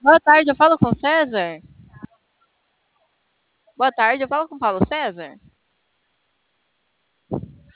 Boa tarde, eu falo com o César? Boa tarde, eu falo com o Paulo César?